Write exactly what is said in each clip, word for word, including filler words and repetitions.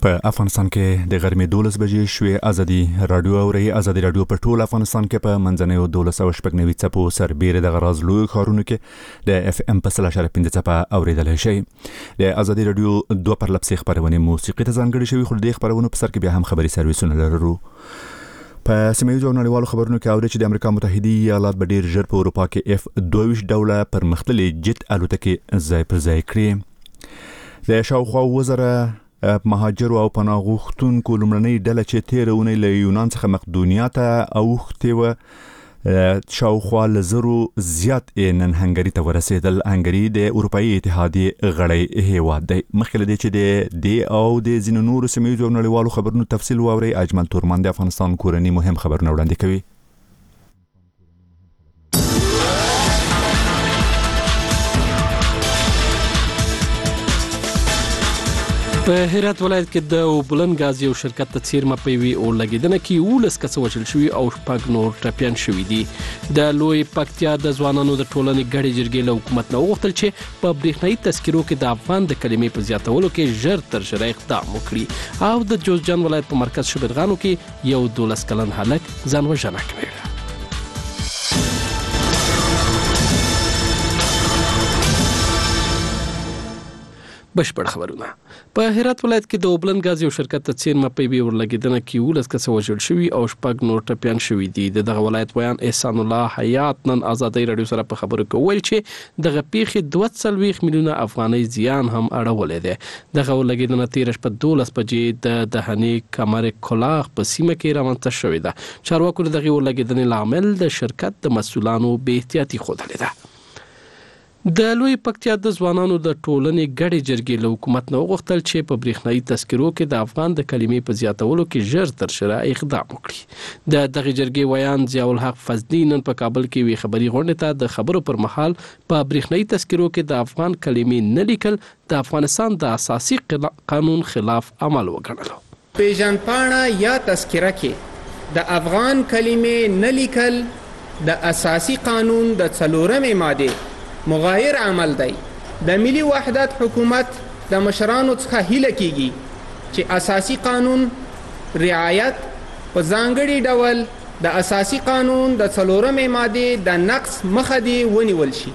په افغانستان کې د غرمې دولس بجې شوې ازادي رادیو اوري ازادي رادیو په ټول افغانستان کې په منځنیو دولس او شپږ نوي څپو سربېره د غراز لوی ښارونو کې د اف ام په سل اشاره پنځه څپه اوریدل شي. د ازادي رادیو دوه پرلپسې خبرونه موسیقي ته ځانګړې شوی، خو د خبرونو په سر کې بیا هم خبري سرویسونه لرو. په سیمه ییزو نړیوالو خبرونو کې اوري چې د امریکا متحده ایالات به ډیر ژر په اروپا کې اف دوه ویشت ډوله پرمختللي جت الوتکې ځای پر ځای کړي. د شاوخوا وزره مهاجر او پناه غوښتونکو لومړنۍ ډله چې تیره اونۍ له یونان څخه مقدونیا ته اوښتې وه شاوخوا له زرو زیات نن هنګري ته ورسېدل. هنګري د اروپایي اتحادیې غړی هیواد دی. مخکې له دې چې د دې او د ځینو نورو سیمه ییزو نړیوالو خبرونو تفصیل واورئ، اجمل تورمان د افغانستان کورني مهم خبرونه وړاندې کوي. په هرات ولایت کې د اوبلن غاز یو شرکت ته څیرمه په وی او لګیدنه کې ولس کس وشل شوی او شپږ نور ټپيان شوی دي. د لوی پکتیا د ځوانانو د ټولنې غړي جرګې له حکومت نه وغوښتل چې په برېښنايي تذکرو کې د افغان د کلمې په زیاتولو کې ژر تر ژره اقدام وکړي. او د جوزجان ولایت په مرکز شبرغانو کې یو دولس کلن هلک ځان وژنه کړې. بشپړ خبرونه. په هرات ولایت کې د اوبلن غاز یو شرکت ته څیرمه په وی ورلګیدنه کې ولس کس وژل شوی او شپږ نور ټپيان شوی دي. دغه ولایت بیان احسان الله حیات نن ازادي رادیو سره په خبرو کې ویل چې دغه پیښې دوه سلويخ میلیونه افغاني زیان هم اړولې ده. دغه ورلګیدنه تیر شپه دولس بجې د دهنی کمر کلاغ په سیمه کې روانته شوې ده. چارواکو دغه ورلګیدنې لامل د شرکت د مسولانو بې احتیاطي ښودلې ده. د لوی پکتیا د ځوانانو د ټولنې غړي جرګې له حکومت نه وغوښتل چې په برېښنايي تذکرو کې د افغان د کلمې په زیاتولو کې ژر تر ژره اقدام وکړي. د دغه جرګې ویان ضیاء الحق فضلي نن په کابل کې وی خبري غونډه ته د خبرو پر مهال په برېښنايي تذکرو کې د افغان کلمې نه لیکل د افغانستان د اساسي قانون خلاف عمل وګڼلو. پیژن پاڼه یا تذکره کې د افغان کلمې نه لیکل د اساسي قانون د څلورمې ماده مغایر عمل دی. د ملي وحدت حکومت د مشرانو څخه هیله کیږي چې اساسي قانون رعایت په ځانګړي ډول د اساسي قانون د څلورمې ماده د نقص مخه دی ونیول شي.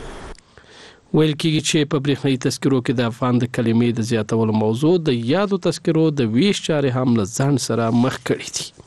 ویل کېږي چې په برېښنايي تذکرو کې د افغان د کلمې د زیاتولو موضوع د یادو تذکرو د ویش چارې هم له ځان سره مخ کړي دي.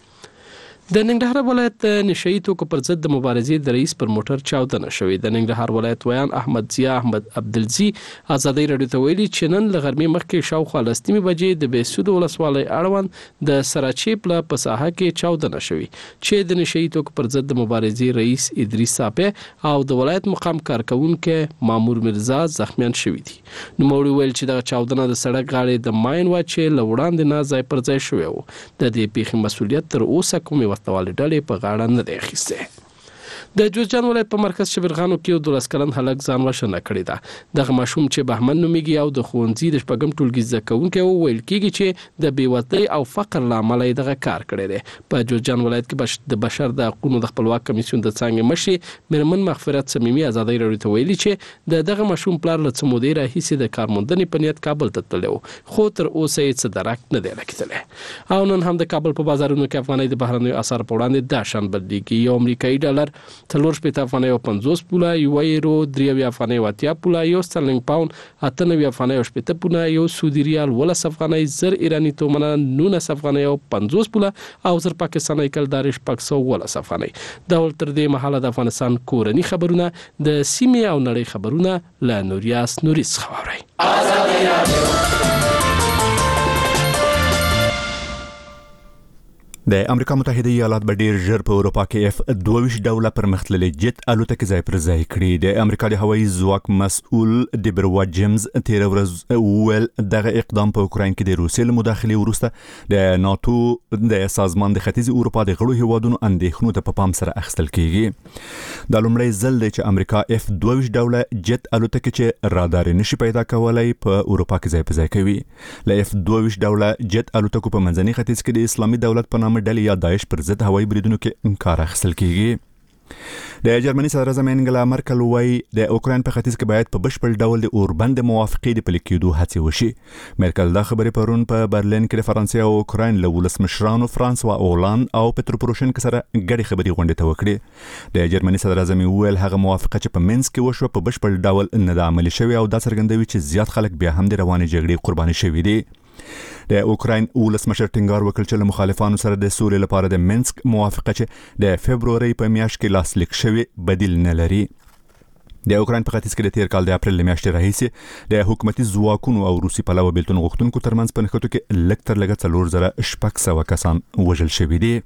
د ننګرهار ولایت د نشئی توکو پر ضد د مبارزې د رئیس پر موټر چاودنه شوې. د ننګرهار ولایت ویان احمد ضیا احمد عبدالزی ازادي رادیو ته ویلي چې نن له غرمې مخکې شاوخوا لسمې بجې د بیسود ولسوالۍ اړوند د سراچیپ له په ساحه کې چاودنه شوې چې د نشئی توکو پر ضد د مبارزې رئیس ادریس صاحب او د ولایت مقام کارکونکو مامور مرزا زخمیان شوي دي. نوموړي ویل چې د چاودنه د سړک غاړې د ماین وا چې له وړاندې نه ځای پر ځای شوی و. د دې پیښې مسؤلیت تر اوسه کومې ورتوالې ډلې په غاړه نه دی اخیستی. د جوزجان ولایت په مرکز شبرغانو کې یو دولس کلن هلک ځان وژنه کړې ده. دغه ماشوم چې بهمن نومیږي او د ښوونځي د شپږم ټولګي زده کوونکی و، ویل کېږي چې د بېوزلۍ او فقر له امله یې دغه کار کړی دی. په جوزجان ولایت کې د بشر د حقونو د خپلواک کمیسیون د څانګې مشرې میرمن مغفرت صمیمي ازادي رادیو ته ویلي چې د دغه ماشوم پلار له څه مودې راهیسې د کارموندنې په نیت کابل ته تللی و، خو تر اوسه یې څه درک نه دی لګېدلی. او نن هم د کابل په بازارونو کې افغانۍ د بهرنیو اسعارو په وړاندې دا شان بدلېږي. یو امریکایي ډالر څلور شپېته افغانۍ او پنځوس پوله، یو یورو درې اویا افغانۍ او اتیا پوله، یو سترلینګ پاوند اته نوي افغانۍ او شپېته پوله، یو سعودي ریال ولس افغانۍ، زر ایراني تومنه نولس افغانۍ او پنځوس پوله او زر پاکستاني کلدار شپږ سوه ولس افغانۍ. دا ول تر دې مهاله د افغانستان کورني خبرونه د سیمې او نړۍ خبرونه له نوریاس نوریس خبري. ازادي رادیو د امریکا متحده ایالات به ډیر ژر په اروپا کې اف دوه ویشت ډوله پرمختللي جت الوتکې ځای پر ځای کړي. د امریکا د هوایي ځواک مسؤل ډیبروا جیمز تیر ورځ وویل دغه اقدام په اوکراین کې د روسیې له مداخلې وروسته د ناتو د سازمان د ختیځ اروپا د غړو هیوادونو اندېښنو ته په پام سره اخیستل کیږي. دا لومړی ځل دی چې امریکا اف دوه ویشت ډوله جت الوتکې چې رادار نشي پیدا کولای په اروپا کې ځای پر ځای کوي. له اف دوه ویشت ډوله جت الوتکو په منځني ختیځ کې د اسلامي دولت په نامه ډلې یا داعش پر ضد هوایي بریدونو کې انکار اخیستل کیږي. د جرمني صدر اعظم انګلا مرکل وايي د اوکرين په ختیځ کې باید په بشپړ ډول د اوربند موافقې د پلي کېدو هڅې وشي. مرکل دا خبرې پرون په برلین کې د فرانسې او اوکرين له ولسمشرانو فرانسوا اولان او پترو پروشنکو سره ګډې خبرې غونډې ته وکړې. د جرمني صدر اعظم ویل هغه موافقه چې په منځ کې وشو په بشپړ ډول نه د عملي شوی او دا څرګندوي چې زیات خلک بیا هم د روانې جګړې قرباني شوي دي. د اوکرين ولسمشر ټینګار وکړ چې له مخالفانو سره د سولې لپاره د منسک موافقه چې د فبروري په میاشت کې لاسلیک شوی بدیل نه لري. د اوکرين په ختیځ کې د تیر کال د اپریل میاشتې راهیسې د حکومتي ځواکونو او روسي پلوه بیلتون غوښتونکو ترمنځ په نښتو کې لږ تر لږه څلور زره شپږ سوه کسان وژل شوي دي.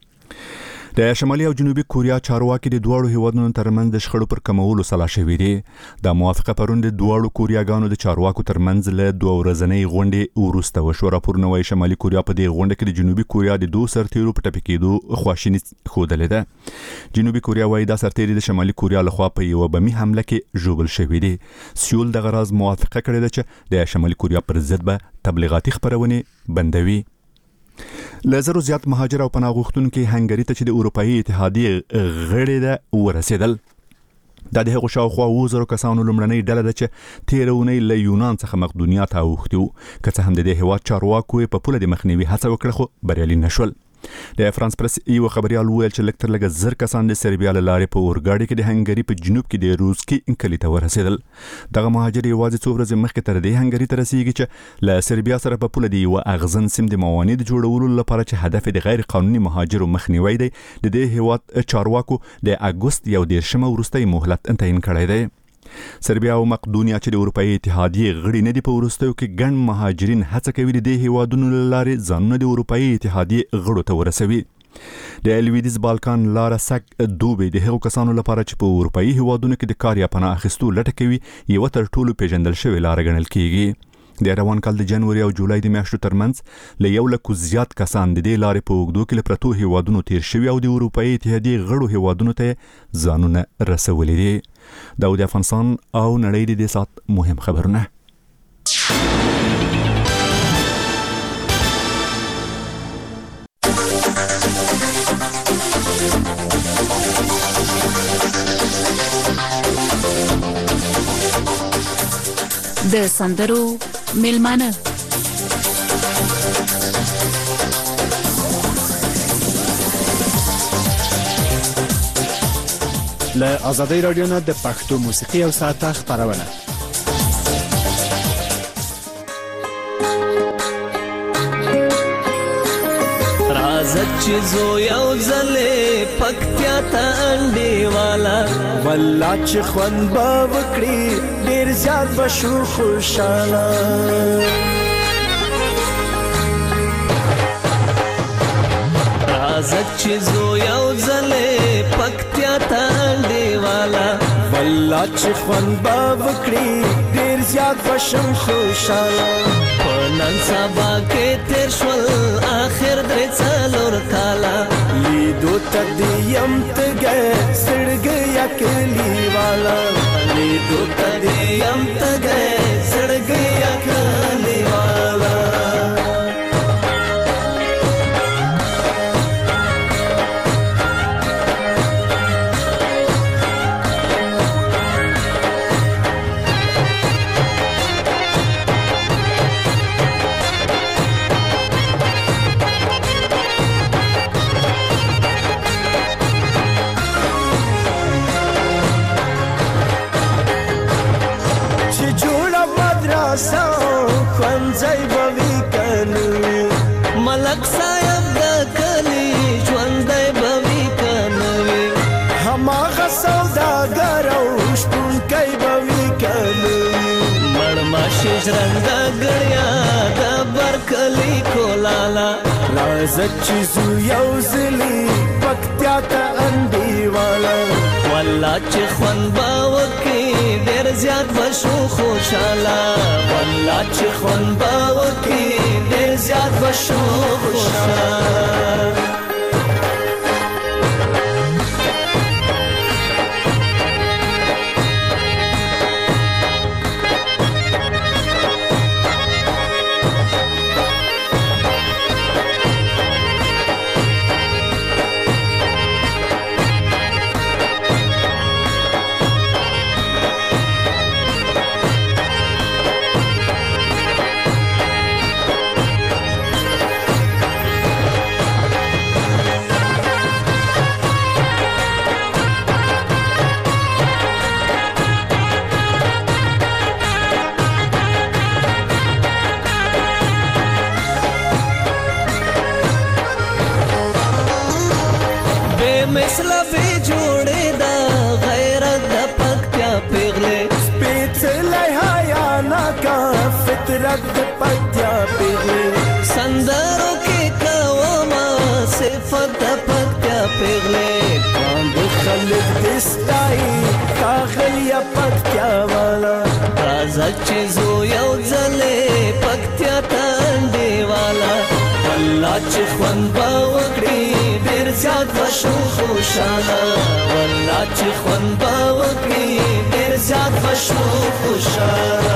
د شمالي او جنوبي کوریا چارواکي د دوه هیوادونو ترمنځ د شخړو پر کمولو سلا شوي دي. د موافقه پرون د دوه کوریاګانو د چارواکو ترمنځ له دوه ورځنۍ غونډې وروسته وشو. راپورونه وايي شمالي کوریا په دې غونډه کې د جنوبي کوریا د دوه سرتیرو په ټپي کېدو خواشیني ښودلې ده. جنوبي کوریا وايي دا سرتیري د شمالي کوریا لخوا په یو بمي حمله کې ژوبل شوي دي. سیول د غراز موافقه کړې ده چې د شمالي کوریا پر ضد به تبلیغاتي خبرونه بندوي. لزرو زیات مهاجر او پناه غوښتونکي هنګری ته چې د اروپאי اتحادیه غړي ده ورسېدل. دا د هغو شاوخوا اووه زره کسانو لومړنۍ ډله ده چې تیرونی له یونان څخه مقدونیا ته اوښتي وو. که څه هم د دې هېواد چارواکو په پوله د مخنیوي هڅه وکړه خو بریالي نشول. د فرانس پرس یو خبريال ویل چې لکه تر لږه زر کسان د سربیا له لارې په اورګاډي کې د هنګری په جنوب کې د روسکي انکلي ته ورسېدل. دغه مهاجر یوازې څو ورځې مخکې تر دې هنګری ته رسیږي چې له سربیا سره په پوله دی یو اغزن سیم د موانید جوړولو لپاره چې هدف د غیر قانوني مهاجرو مخنیوي دی. د دې هیواد چارواکو د اګوست یو دیرشمه وروستۍ مهلت تعیین کړی دی. سربیا او مقدونیا چې د اروپאי اتحادیه غړي نه دي په وروستیو کې ګڼ مهاجرین هڅه کوي د دې هیوادونو لارې ځانونه د اروپאי اتحادیه غړو ته ورسوي. د لویدیز بالکان لاره سک دوبه د هغو کسانو لپاره چې په اروپאי هیوادونو کې د کار یا پناه اخیستو لټه کوي یو تر ټولو پیژندل شوی لار ګڼل کیږي. د روان کال د جنوري او جولای د میاشتو ترمنځ له یو لکو زیات کسان د دې لارې په اوږدو کې له پرتو هیوادونو تیر شوي او د اروپאי اتحادیه غړو هیوادونو ته ځانونه رسولي دي. دا د افغانستان او نړۍ د سات مهم خبرونه. د سندرو میلمانه له آزادۍ رادیو نه د پښتو موسیقي او ساعته خبرونه. رازت چې زو یو ځلې پکتیا ته انډې والا والله چې خوند به وکړي ډېر زیات به شو خوشحاله. رازت چې زو یو ځلې پکتیا ته انډې والا والله چې خوند به وکړي ډېر زیات به شم خوشحاله. په نن سبا کې تیر شول آخر درې څلور کاله لیدو ته دې یم تږی زړګی یا کلیواله لیدو ته دې یم تږی زړګی یا کلیواله. ځای به وي کنه ملک صاحب د کلي ژوندی به وي کنه هماغه سوداګر او شپونکی به وي کنه مړماشي ژرنده ګړیا د برکلي کولاله لازت چې زو یو ځلي پکتیا ته انډې والا والله چې خوند به وکړي ډېر زیات به شو خوشحاله والله چې خوند به وکړي ډېر زیات به شو خوشحاله. لبې جوړې دا غیرت د پکتیا پیغلې سپېڅلی حیا ناکه فطرت د پکتیا پیغلې سندرو کې کومه صفت د پکتیا پیغلې باند خلک دستایي ښاغلیه پکتیا والا راځه چې زو یو ځلې پکتیا ته انډیواله والله چې خوند به وکړي ډېر زیات به شو خوشحاله والله چې خوند به وکړي ډېر زیات به شو خوشحاله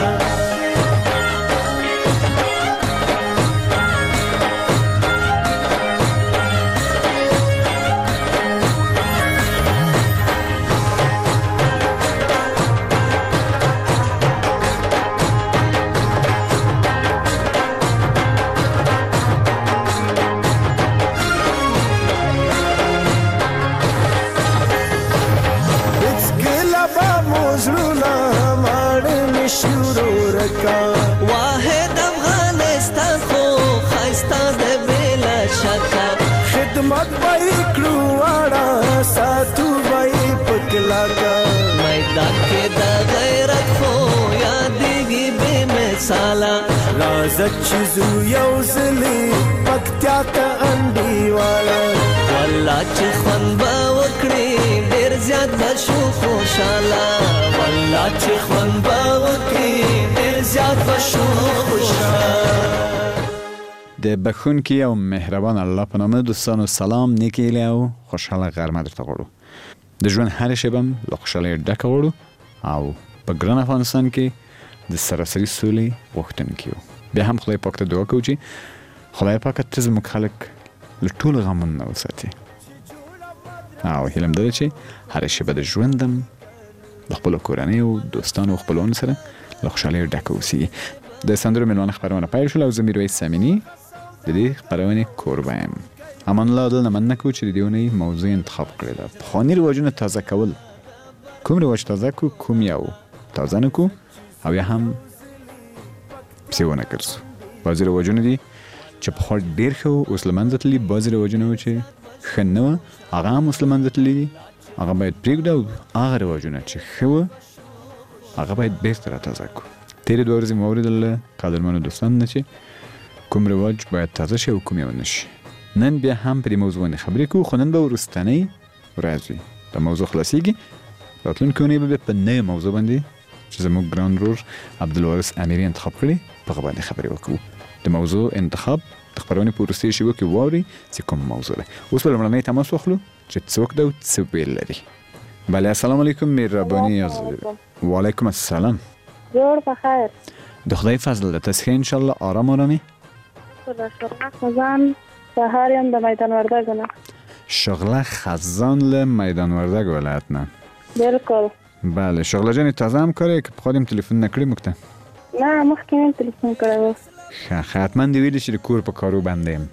واحد افغانستان خو خایسته د بلا شکه خدمت به کړو واړه ساتو به پکلاکه میدان کې د غیرت خو یادېږي بې مثاله راځه چې زو یو ځلې پکتیا ته انډیواله والله چې خوند به وکړي ډېر زیات به شو خوشحاله والله چې خوند به وکړي زیاد بشو خوشحال د بخښونکي او مهربان الله په نامه دوستانو سلام نیک هیلې او خوشحاله غرمه درته غواړو د ژوند هرې شېبه هم له خوشحالۍ ډکه غواړو او په ګران افغانستان کې د سراسري سولې غوښتونکي یو بیا هم خدای پاک ته دعا کوو چې خدای پاک ته زموږ خلک له ټولو غمونو نه وساتي او هیله مې ده چې هرې شېبه د ژوند هم د خپلو کورنیو دوستانو او خپلوانو سره له خوشحالۍ ډکه اوسي د سندرو مېلمانه خپرونه پیل شوله او زه میرویس سامیني د دې خپرونې کوربه یم امان الله دلته مننه کوو چې د دې اونۍ موضوع انتخاب کړې ده پخواني رواجونه تازه کول کوم رواج تازه کو کوم یو تازه نه کو او یا هم پسې ونه ګرځو بعضې رواجونه دي چې پخوا ډېر ښه وو اوس له منځه تللي بعضې رواجونه وو چې ښه نه وه هغه هم اوس له منځه تللي دي هغه باید پرېږدو او هغه رواجونه چې ښه وه هغه باید بیرته را تازه کو تیرې دوه ورځې مې واورېدل له قدرمنو دوستانو نه چې کوم رواج باید تازه شي او کوم یې ونه شي نن بیا هم په دې موضوع باندې خبرې کوو خو نن به وروستنۍ ورځ وي دا موضوع خلاصېږي راتلونکې اونۍ به بیا په نوې موضوع باندې چې زموږ ګران ورور عبدالوارث امیري انتخاب کړي په هغه باندې خبرې وکړو د موضوع انتخاب د خپرونې په وروستیو شېبو کې واورئ چې کوم موضوع ده اوس به لومړنی تماس واخلو چې څوک ده او څه ویل لري بله السلام علیکم مهرباني وعلیکم السلام جوړ په خیر د خدای فضل ده تاسې ښه انشاءالله آرام آرامې شغله خزان سهار یم د میدان وردګ نه شغله خزان له میدان وردګ ولایت نه بالکل بله شغله جانې تازه هم کاری که پخوا دې هم تلیفون نه کړي موږ ته نه مخکې مې تلیفون کړی و ښه ښه حتما دې ویلي چې د کور په کارو بنده یم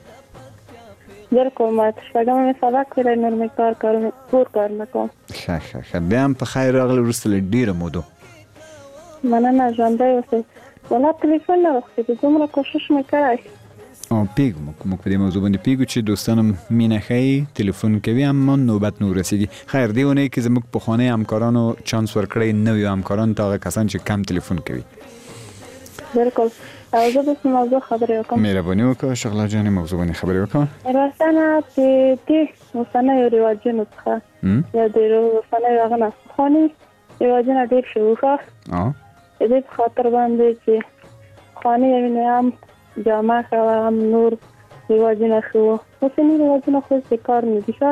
بالکل ما شپږمه مې سبق ویلی نور مې کار کار کور کار نه کوم ښه ښه ښه بیا هم په خیر راغلی وروسته له ډېره مودو مننه ژوندی اوسئ والله تلیفون نه وختېږي دومره کوشش مې کړی پیږو موږ موږ په دې موضوع باندې پیږو چې دوستان هم مینه ښیي تلیفون کوي اما نوبت نه ورسېږي خیر دې اونۍ کې زموږ پخواني همکارانو چانس ورکړی نویو همکارانو ته هغه کسان چې کم تلیفون کوي بالکل او زه به موضوع خبرې وکړم مهرباني وکړه شغله جانې موضوع باندې خبرې وکړه راستنه د دې اوسنیو رواجونو څخه یا د اوسنیو هغه نه پخواني رواجونه ډېر ښه وو ښه د دې په خاطر باندې چې پخواني یعنې هم جامه ښه وه هم نور رواجونه ښه وو اوسني رواجونه خو هېڅ کار نه دي ښه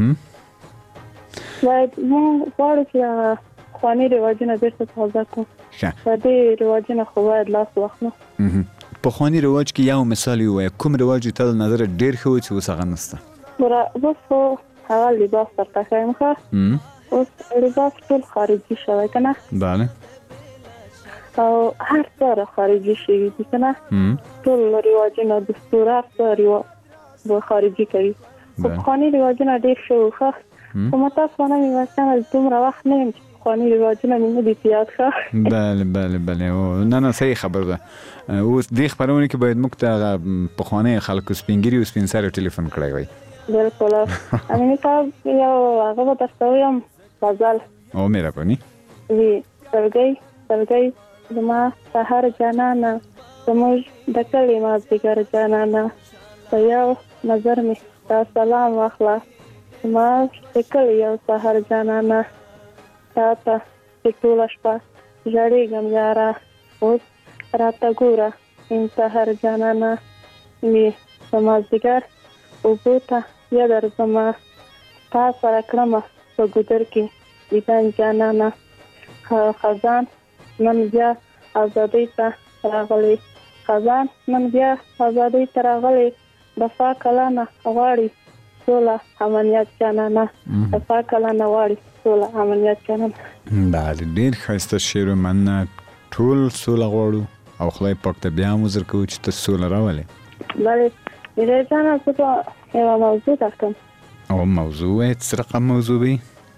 باید موږ غواړو چې هغه پخواني رواجونه بیرته تازه کړو و دې رواجونه خو باید لاس واخلو پخواني رواج کې یو مثال ووایه کوم رواج ته د نظره ډېر ښه و چې اوس هغه نشته اوس خو هغه لباس درته ښیم ښه اوس لباس ټول خارجي شوی که نه بله او هر څه را خارجي شوي دي که نه ټول رواجونه دستور هر څه خارجي کوي خو پخواني رواجونه ډېر ښه وو ښه خو متاسفانه مېلمستیانه دومره وخت نه یم چې پخواني رواجونه مې نه دي په یاد ښه بله بله بله نه نه صحیح خبر ده اوس دې خپرونې کې باید موږ ته هغه پخواني خلکو سپین ږیري او سپین سري ټلیفون کړی وای بالکل امین صاحب یو هغه به درته ویم غزل او مهرباني وی سلګۍ سلګۍ زما سهار جانانه زموږ د کلي مازدیګر جانانه په یو نظر مې ستا سلام واخله زما د کلي یو سهار جانانه تا ته چې ټوله شپه ژړېږم یاره اوس راته ګوره این سهار جانانه وي د مازدیګر اوبو ته یا درځمه تا سره کړمه په ګودر کې دیدن جانانه خزان نن بیا ازادۍ ته راغلی خزان نن بیا ازادۍ ته راغلی دفاع کلانه غواړي سوله امنیت جانانه دفاع کلانه غواړي سوله امنیت جانانه. بله ډېر ښایسته شعر و مننه. ټول سوله غواړو او خدای پاک ته بیا هم عذر کوو چې ته سوله راولې. بله میرا جانه زه به یوه موضوع درکړم. او موضوع وایې څه رقم موضوع وي؟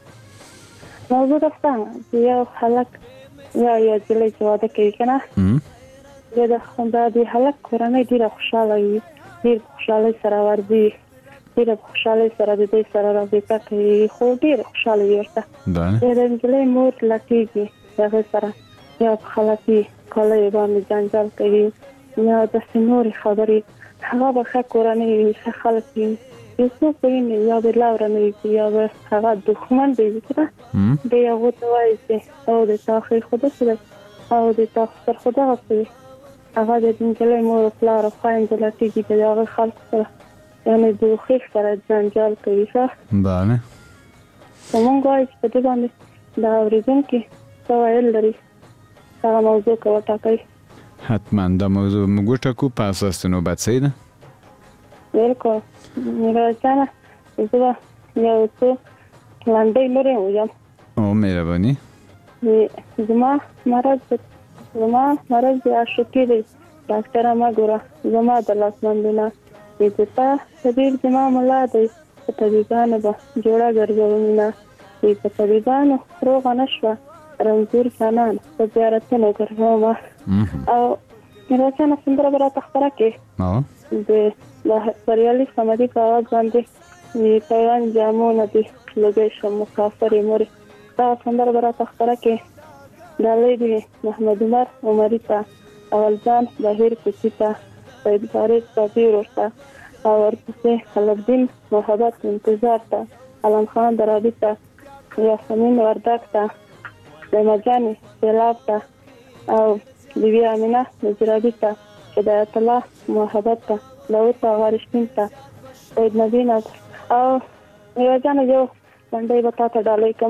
موضوع درته یو هلک یا یو نجلۍ چې واده کوي که نه بیا د د هلک کورنۍ ډېره خوشحاله وي ډېر خوشحالۍ سره ورځي ډېره خوشحالۍ سره د دوی سره رابطه کوي خو ډېره خوشحاله وي ورته بیا د نجلۍ مور لټېږي د هغې سره یا په خلطي کالیو باندې جنجال کوي یا داسې نورې خبرې هغه به ښه کورنۍ وي ښه خلک وي یو څوک به ویني یا به لوره نه وي یا به هغه دښمن به وي که نه دی هغو ته وایي چې او د تا ښې خو داسې دی او د تا سر خو دغسې دی هغه د نجلۍ مور و پلار او خویندې لټېږي د هغې خلکو سره یعنې د اوښې سره جنجال کوي ښه بله خو مونږ وایو چې په دې باندې د اورېدونکي څه ویل لري هغه موضوع که وټاکئ. حتما دا موضوع موږ وټاکو په اساس د نوبت صحیح ده. بالکل میرویس جانه زه به یو څو لنډۍ نورې ووایم. او مهرباني زما مرض زما مرض د عاشقي دی ډاکټره مه ګوره زما د لاس بندونه چې د تا طبیب زما ملا دی په طبیبانو به جوړه ګرځومینه چې په طبیبانو روغه نه شوه رنځور جانان په زیارتونو ګرځومه. او میرویس جانه سندره به راته خپره کړې د بریالي صمدي په آواز باندې پیوند جامونه دي لږی شم مسافرې مورې دغه سندره به راته خپره کړې. ډالۍ دي محمد عمر عمري ته اولجان بهیر کوچي ته سید فارس صافي ورور ته او ورپسې خلفدین محبت انتظار ته علم خان درابي ته یاسمین وردک ته زیمه جانې سیلاب ته او بیبي امینه نجرابي ته هدایت الله محبت ته داود غارشین ته سید نبین او میرویس جانه یو لنډۍ به تا ته ډالۍ کړم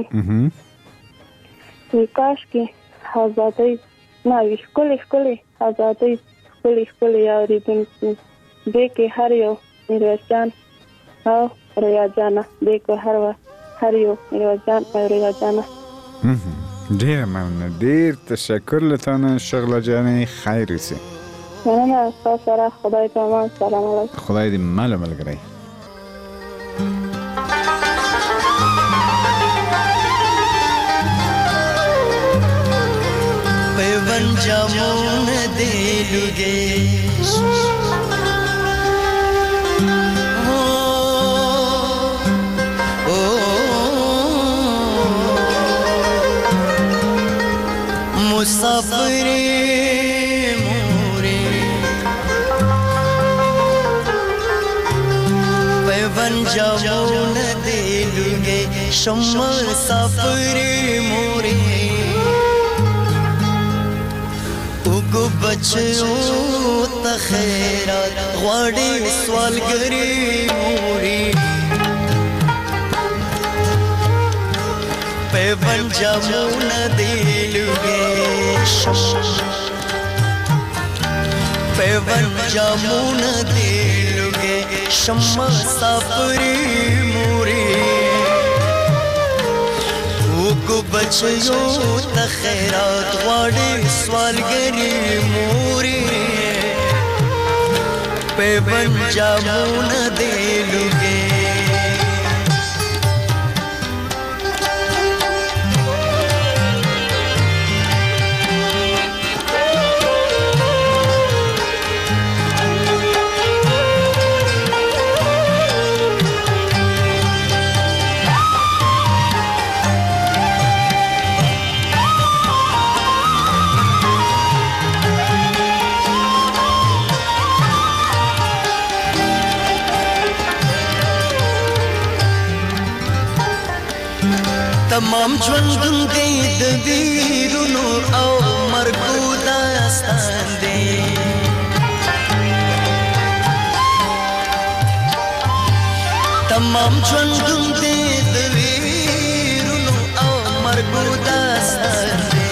چې کاشکې ازادۍ نه وي ښکلې ښکلې ازادۍ ښکلې ښکلې اورېدونکي دې کې هر یو میرویس جان او ریا جانه دې کې هر هر یو میرویس جان او ریا جانه. ډېره مننه ډېر تشکر له تا نه شغله جانې خیر اوسې. مننه ستا سره خدای په امان سلام علیکم. خدای دې مل ملګری. پیوند جامون دې لږې مسافرې مورې پیوند جامون دې لږې شم مسافرې مورې وګو بچو ته خیرات غواړي سوالګرې مورې پیوند جامون دې لږې پیوند جامون دې لږې شم مسافرې مورې وګو بچو ته خیرات غواړي سوالګرې مورې پیوند جامون دې لږې تمام ژوندون دی د ویرونو او مرګو داستان دی تمام ژوندون دی د ویرونو او مرګو داستان دی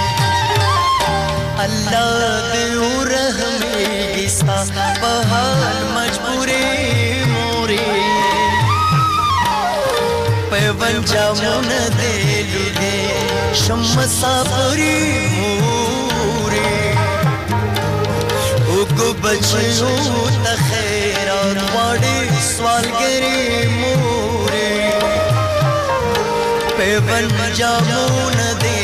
الله دې ورحمېږي ستا په حال مجبورې مورې پیوند جامونه دې لودې شم مسافرې مورې وګو بچیو ته خیرات غواړې سوالګرې مورې پیوند جامونه دې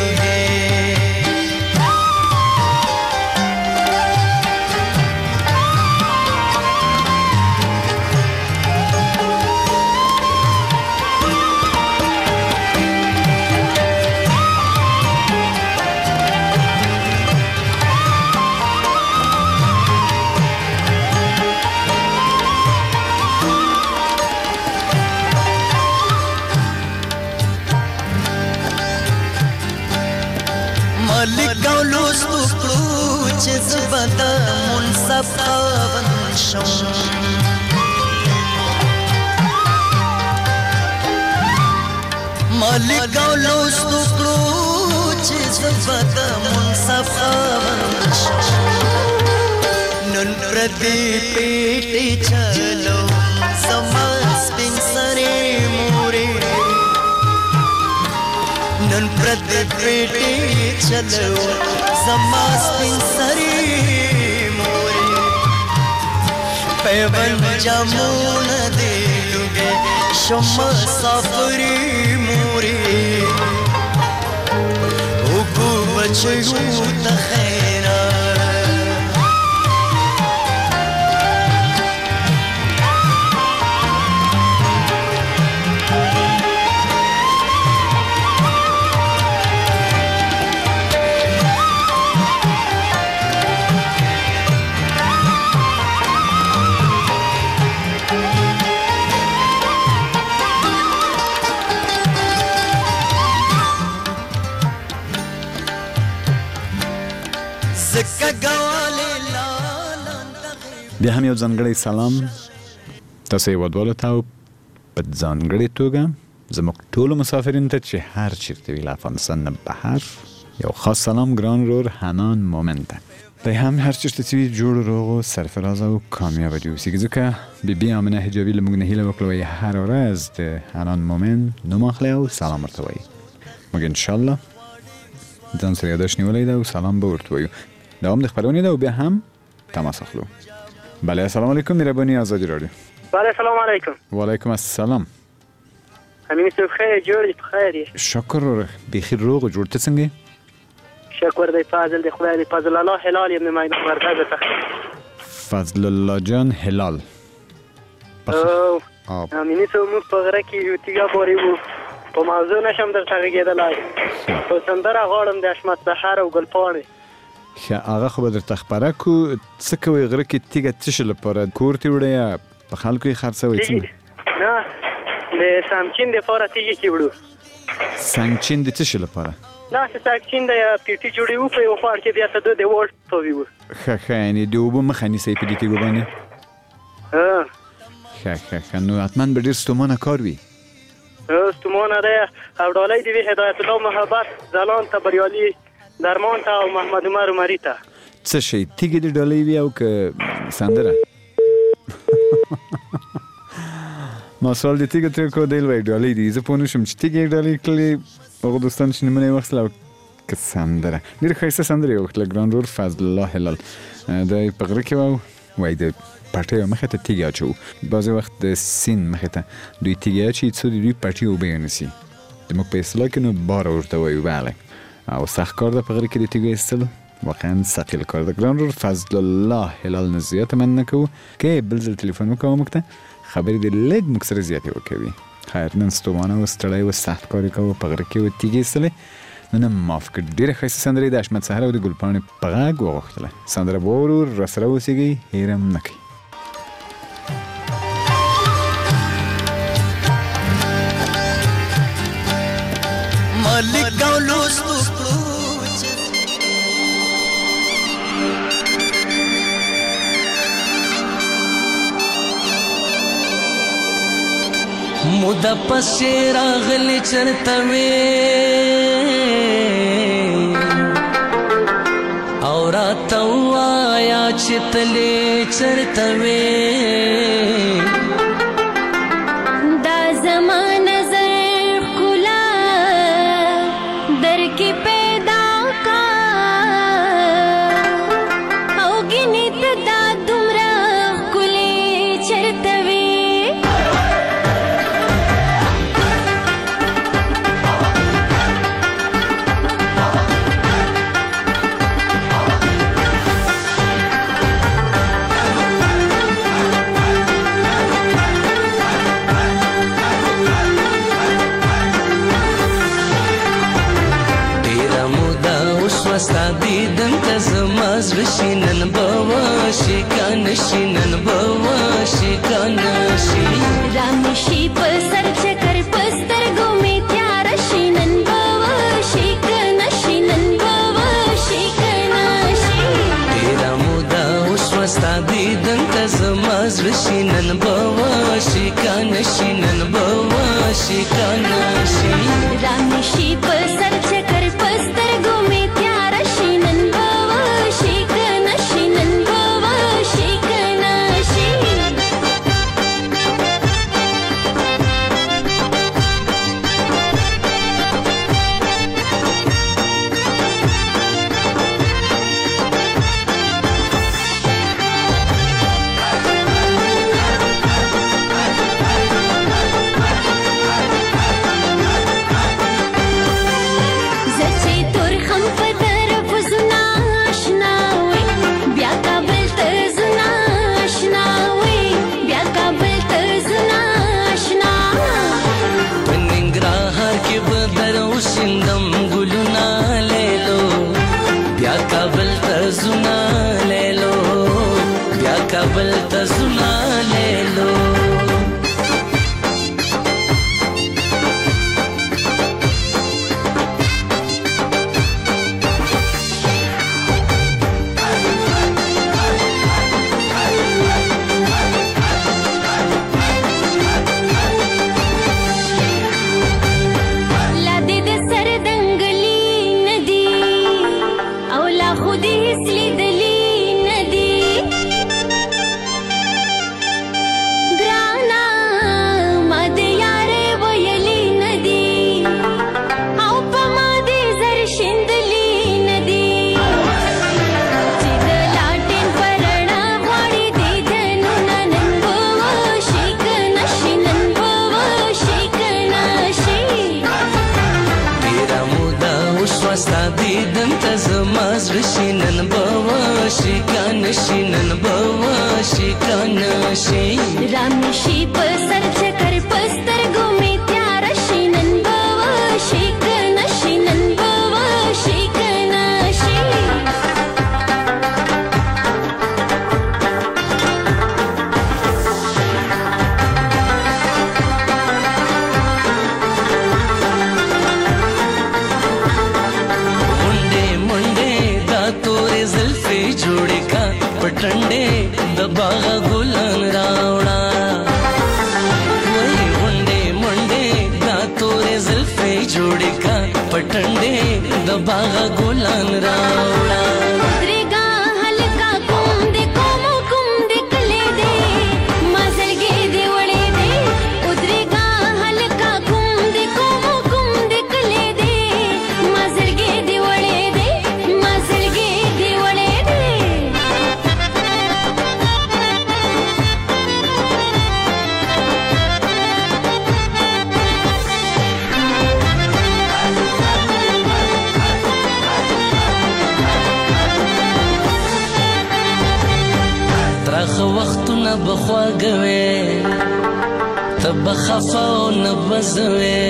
لګولوس وکړو چې زبدا منصف خاوند شم مالک ګولوس وکړو چې زبدا منصف خاوند شم نن پردې پیټې چلو زما سپین سرې مورې نن پردې پیټې چلو زما سپین سرې مورې پیوند جامونه دې لوګې شم مسافرې مورې وګو بچیو ته خیرات بیا هم یو ځانګړی سلام تاسو یې ودولو ته په ځانګړې توګه زموږ ټولو مسافرینو ته چې هر چیرته وي له افغانستان نه بهر یو خاص سلام ګران رور حنان مومن ته دی هم هر چیرته چې وي جوړ روغ و سرفراز او کامیاب دې اوسیږي ځکه بیبي امنه حجابي له موږ نه هیله وکړه وایي هر ورځ د حنان مومن نوم اخلي او سلام ورته وایي موږ انشاءالله ځان سره یاداښت نیولی ده او سلام به ورته وایو دا هم د خپرونې ده او بیا هم تماس اخلو بله السلام علیکم مهربانی آزادی رادیو بله سلام علیکم و علیکم السلام امین صاحب خیر جوړ دې خیر یې شکر بخیر روغ جوړ ته څنګه شکر دی فضل دی خدای دی فضل الله هلال ابن میدان مرکز ته فضل الله جان هلال او امین صاحب موږ په غره کې یو تیګه پورې وو په موضوع نشم درته غږېدلی په سندره غواړم د حشمت سحر او ګلپاڼې ښه هغه خو به درته خپره کړو څه کوئ غره کې تیږه څه شي لپاره کور ته وړئ یا په خلکو یې خرڅوئ څنګه نه د سامچین دپاره تیږې کې وړو سنګچین د څه شي لپاره داسې سنګچین د پیټي جوړې وو په یو خواړ کې بیا ته دو د وولټ توی وو ښه ښه یعنې د اوبو مخه نیسئ په دې تیږو باندې ښه ښه ښه نو حتما به ډېر ستومانه کار وي ستومانه دی او ډالۍ دې وي هدایت الله محبت ځلان ته بریالي درمان ته او محمد عمر عمري ته څه شی تیږې د ډالۍ وي او که سندره ما سوال د تیږې ترې کو دی وایي ډالۍ دي زه پوه نه شم چې تیږې ډالۍ کړلې هغه دوستان چې نومونه یې واخیستل او که سندره ډېره ښایسته سندره یې وکړله ګران رور فضل الله هلال دی په غره کې وو وایي د پټیو مخې ته تیږې اچوو بعضې وخت د سیند مخې ته دوی تیږې اچوي څو د دوی پټي اوبه یونیسي زموږ په اصطلاح کې نو باره ورته وایو بله او سخت کار ده په غره کې د تیږو ایستل واقعا ثقیل کار ده ګران رور فضل الله هلال نه زیاته مننه کوو که بل ځل تلیفون وکوه موږ ته خبرې دې لږ موږ سره زیاتې وکوي خیر نن ستومانه و ستړی و سخت کار یې کوو په غره کې و تیږې ایستلې نو نه معاف کړ ډېره ښایسته سندره یې د حشمت سحر او د ګلپاڼې په غږ وغوښتله سندره به واورو راسره اوسېږئ هېر هم نه کوي پلیک او لوستو کړو مودا پسې راغلی چرته وې او راته ووایه چې تلې چرته وې دا زما نظر ښکلا در کې پیدا کا او ګینې ته دا دومره ښکلې چرته وې ستا دیدن ته زما زړه شي نن به وشي که نه شي نن به وشي که نه شي رامې شي په سر چکر په سترګو مې تیاره شي نن به وشي که نه شي نن به وشي که نه شي ډېره موده وشوه ستا دیدن ته زما زړه شي نن به وشي که نه شي نن به وشي که نه شي رامې شي په سر چکر په سترګو مې تیاره شي نن به وشي که نه شي نن به وشي که نه شي کابل ته زما لیلو رامې شي په سر چکر په سترګو مې تیاره شي نن به وشي که نه شي نن به وشي که نه شي منډې منډې دا تورې زلفې جوړې کا پټنډې د باغ ګلان راوړه وای منډې منډې دا تورې زلفې جوړې کا پټنډې د باغ ګلان راوړه درېګا هلکا کوم دې کوم کوم دې کلې دې مزلګې دې وړې دې درېګا هلکا کوم دې کوم کوم دې کلې دې مزلګې دې وړې دې مزلګې دې وړې دې ترخ وختونه بخواږه وې ته به خفه او نه به زه وې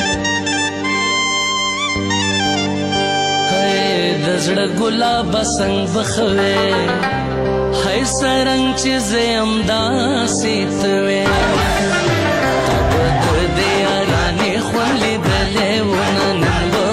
د زړه ګلابه څنګ به ښه وې هی څرنګ چې زه یم داسې ته وې تا به د دې یارانې خوند لیدلی و نه نن به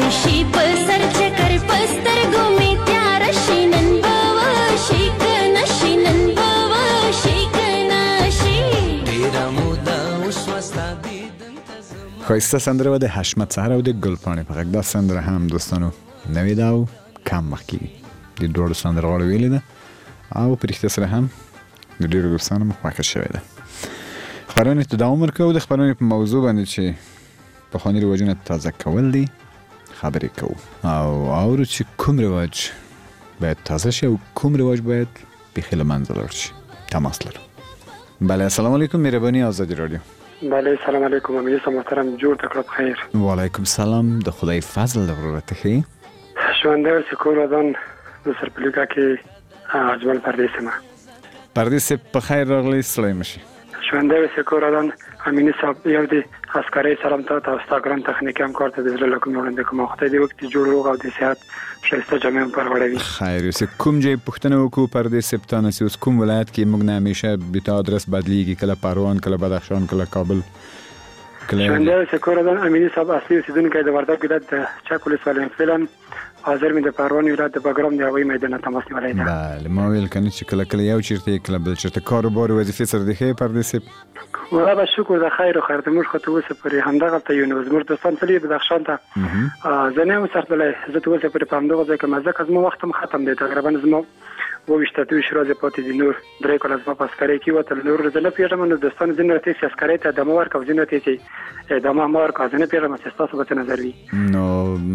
رامشي په سر چکر پستر ګومې تیار شینن بوا شي کنه شینن بوا شي کنه شي ډیر مودا اوس وستا دیدن خایسته سندره و د حشمت سهر او د ګلپاڼې په غږ. دا سندره هم دوستانو نوې ده او کم مخکې د دوړو سندرغاړو ویلې ده او په رښتیا سره هم د ډېرو دوستانو خوښه شوې ده. خپرونې ته دوام ورکوو. د خپرونې په موضوع باندې چې پخواني رواجونه تازه کول دي خبرې کوو او اورو چې کوم رواج باید تازه شي او کوم رواج باید بیخي له منځه لاړ شي. تماس لرو. بله السلام علیکم مهرباني آزادی رادیو. بله سلام علیکم امیر صاحب محترم جوړ تکړه بخیر. و علیکم سلام د خدای فضل د غرورت خیر. شونده سکور ودان د سرپلیکا کې اجمل پردیس ما. پردیس په خیر راغلی سلام شي. شونده سکور ودان امین صاحب یو دی عسکري سلام ته تاسو ته ګران تخنیکی هم کارته د زړه لکم وړاندې کوم خدای دې وخت جوړ روغ او د صحت شایسته جامع پر وړوي. خیر اوس کوم ځای پښتنه وکړو پردیس سپتانه اوس کوم ولایت کې موږ نه همیشه بیت ادرس بدلیږي کله پروان کله بدخشان کله کابل کله. شونده سکور ودان امین صاحب اصلي اوسیدونکی د وردګ ولایت د چاکولیس ولایت فلن حاضر مې د پروان ولایت د بګرام د هوایي میدان تماس نیولای دی. بله ما ویل کنه چې کله کله یو چیرته کله بل چیرته کاروبار او وظیفه سره دی خیر پردیس. والله به شکر د خیر او خیر د موږ خو ته اوسه پرې همدغه ته یو نو زموږ دوستان تلې بدخشان ته زنه وسرتلې زه ته اوسه پرې په همدغه ځای کې مزه کزمو وخت هم ختم دی تقریبا زمو وویشته دوی شروع پاتې دي نور درې کله زما په عسکري کې وته نور زنه پیژم نو دوستان زنه ته چې عسکري ته د مور کو زنه ته چې د ما مور کو زنه پیژم چې تاسو به نظر وي. نو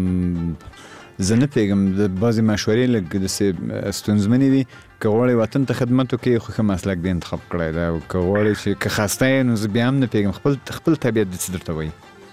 زه نه پیږم د بعضې مشورې لږ داسې ستونزمنې دي که غواړې وطن ته خدمت وکړې خو ښه مسلک دې انتخاب کړی دی او که غواړې چې که خسته یې نو زه بیا هم نه پیږم خپل خپل طبیعت دې څه درته وایي.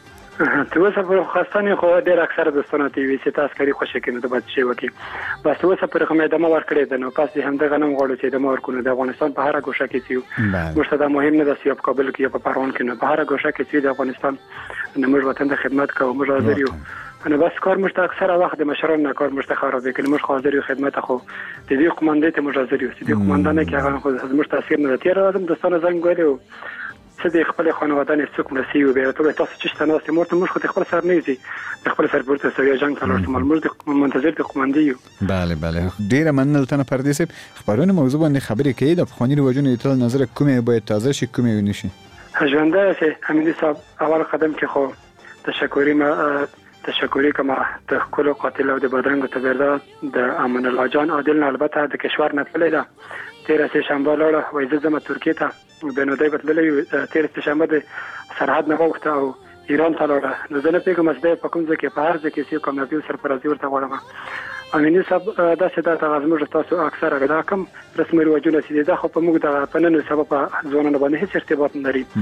ته اوسه پرې خسته نه خو ډېر اکثره دوستانو ته وایي چې ته عسکري خوښه کوې نو ته باید شی وکړې بس اوسه پرې خو مې ادامه ورکړې ده نو پس دې همدغه نه غواړو چې ادامه ورکړو. د افغانستان په هره ګوشه کې چې موږ ته دا مهم نه ده چې په کابل کې یا په پروان کې نو په هره ګوشه کې چې د افغانستان نو موږ وطن ته خدمت کوو موږ حاضر یو نو بس کار موږ ته اکثره وخت د مشرانو نه کار موږ ته خرابې کړي موږ حاضر یو خدمت خو د دې قومندې ته موږ حاضر یو چې د قومندانه کې هغه خو موږ تاثیر نه تیر راځم دوستانو زنګ ویلو څه د خپل خانواده نه څوک مرسي او به ته تاسو چې ستنه سم ورته موږ خو خپل سر نه یزي خپل سر پورته سوي جنگ ته ورته موږ د منتظر د قومندې یو. بله بله ډیره مننه تنه پردیس. خبرونه موضوع باندې خبرې کوي د پخواني رواجونو د نظر کومه باید تازه شي کومه ونی شي. ژوندۍ سه امین صاحب اول قدم کې خو تشکری ما تشکری کما د خپل قاتل او د بدرنګ تبردا د امن الله جان عادل البته د کشور نه تللی دا تیر سه شنبه لاړه وای زه زما ترکیه ته د نو دی بدللې تیر سه شنبه د سرحد نه وخت او ایران ته لاړه نو زه نه پیګم چې په کوم ځکه په هر ځکه چې کوم نبی سرپرازي ورته غواړم. امین صاحب دا څه د تغزمو تاسو اکثر غدا کم رسمي رواجونه چې دا خو په موږ د پننو سبب ځوانانو باندې هیڅ ارتباط نه لري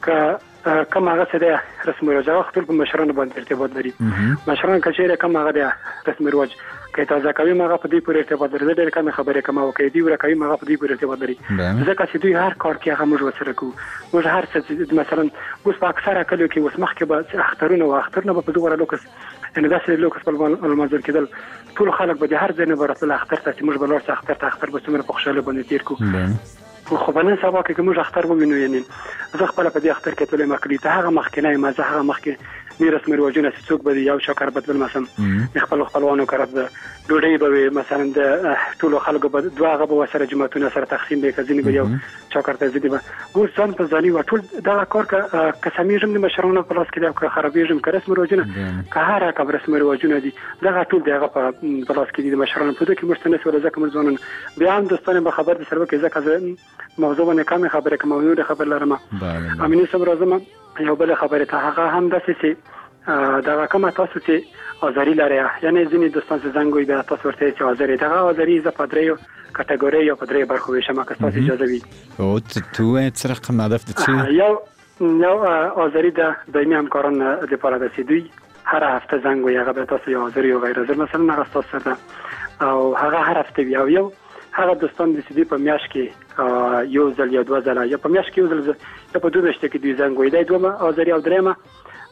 که کم هغه څه د رسمي رواج وخت په مشرانو باندې ارتباط لري. مشران کچېره کم هغه د رسمي رواج کې تازه کوي مغه په دې پورې ارتباط لري ډېر کم خبره کوم او کې دی ورکوي مغه په دې پورې ارتباط لري ځکه چې دوی هر کار کې هغه موږ سره کوو موږ هر څه مثلا اوس په اکثره کلو کې اوس مخکې به اخترونه او اخترونه په دوه لوکس ان داسې لوکس په المنظر کېدل ټول خلک به د هر ځای نه براتله اختر ته چې موږ به لاړ اختر ته اختر به څومره په خوشاله باندې تیر کو خو په نن سبا کې موږ اختر ووینو یعنی زه خپل په دې اختر کې ټول مکلی ته هغه مخکنی مزه هغه مخکې میراث مروجونه څوک به یو شکر بدل مثلا خپل خپلوانو کړه د ډوډۍ به مثلا د ټول خلکو به دواغه به سره جماعتونه سره تقسیم به کزینې به یو شکر ته زیدي به ګور ځان په ځاني و ټول دا کار کا قسمیږم د مشرانو په لاس کې دا خرابېږم کړس مروجونه که هر هغه رسم مروجونه دي دا ټول دغه په لاس کې دي د مشرانو په دې کې مرستنه سره ځکه موږ ځانونه بیا هم دوستانه به خبر سره کې ځکه موضوع باندې کوم خبره کوم نور خبر لرم امین صاحب راځم یو بل خبره ته هغه هم داسې چې دا کومه تاسو چې ازری لري یعنی ځینې دوستان څنګه زنګوي به تاسو ورته چې ازری دغه ازری ز پدریو کټګوري یا پدری برخو وشم که تاسو اجازه وي او ته څه رقم هدف د چی یو یو ازری د دایمي همکاران لپاره د سیدوی هر هفته زنګوي هغه به تاسو یو ازری او غیر ازری مثلا هغه تاسو سره او هغه هر هفته یو یو هغه دوستان د سیدی په میاش کې یو ځل یا دوه ځله یا په میاش کې یو ځل یا په دوه شته کې دوی زنګوي د دوه ازری او درېمه